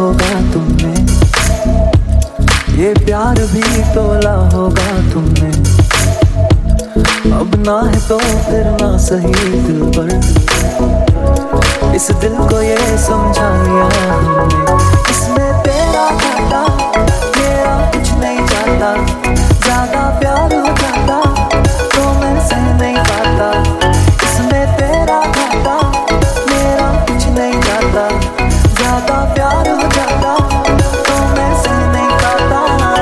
होगा तुमने, ये प्यार भी तोला होगा तुमने। अब ना है तो फिर ना सही दिल पर, इस दिल को ये समझा लिया हमने। इसमें तेरा घाटा मेरा कुछ नहीं जाता, ज्यादा प्यार हो जाता तो मैं सह नहीं पाता। इसमें तेरा घाटा मेरा कुछ नहीं जाता, ज्यादा प्यार हो जाता तो मैं सह नहीं पाता।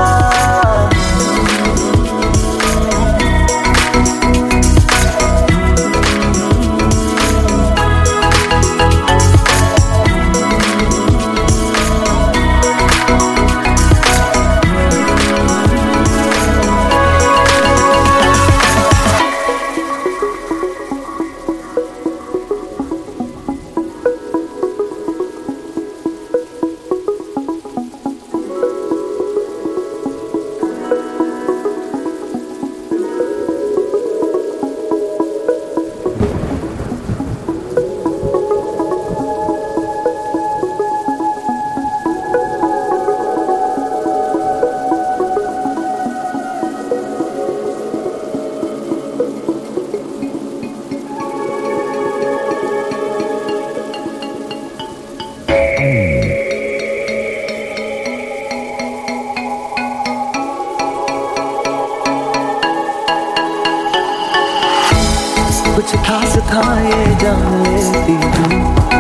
कुछ खास था ये जान लेती तू,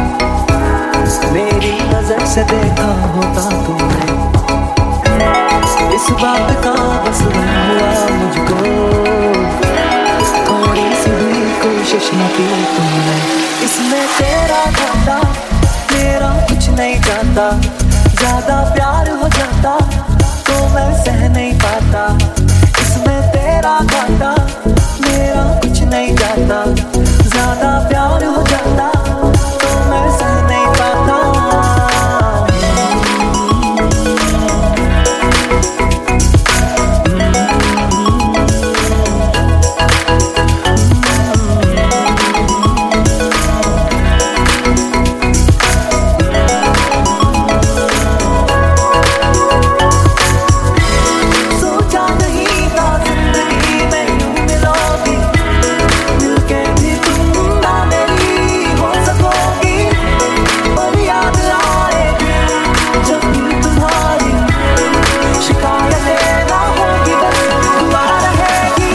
मेरी नजर से देखा होता तुमने। इस बात का बस गम हुआ मुझको, थोड़ी सी भी कोशिश न की तुमने। इसमें तेरा घाटा मेरा कुछ नहीं जाता, ज्यादा प्यार हो जाता तो मैं सह नहीं पाता। इसमें तेरा घाटा मेरा कुछ नहीं जाता, ज्यादा प्यार हो जाता तो मैं सह नहीं पाता। सोचा नहीं था जिंदगी में यूं मिलोगी, मिलके भी तुम ना मेरी हो सकोगी। पर याद आएगी जब भी तुम्हारी, शिकायतें ना होगी बस दुआ रहेगी।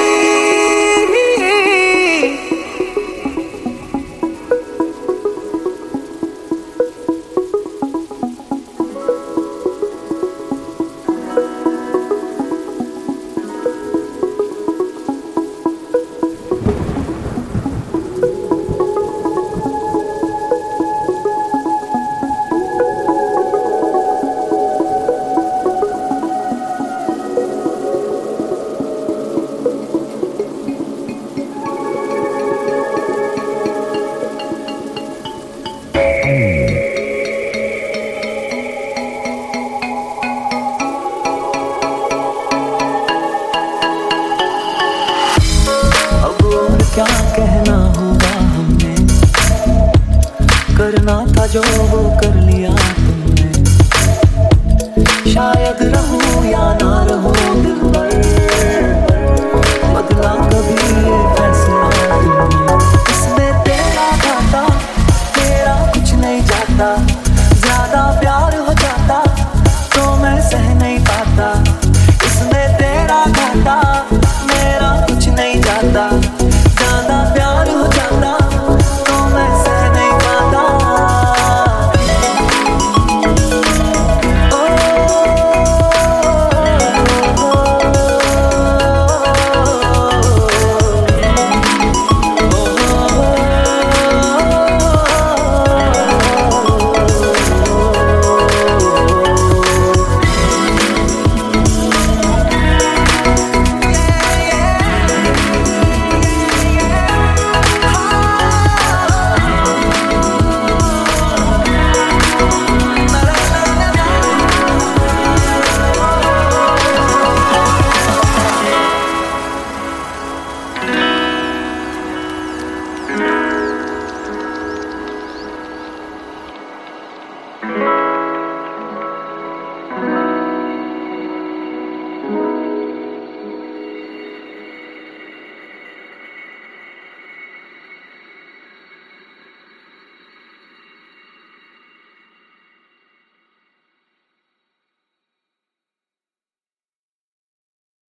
अब और क्या कहना होगा हमने, करना था जो वो कर लिया।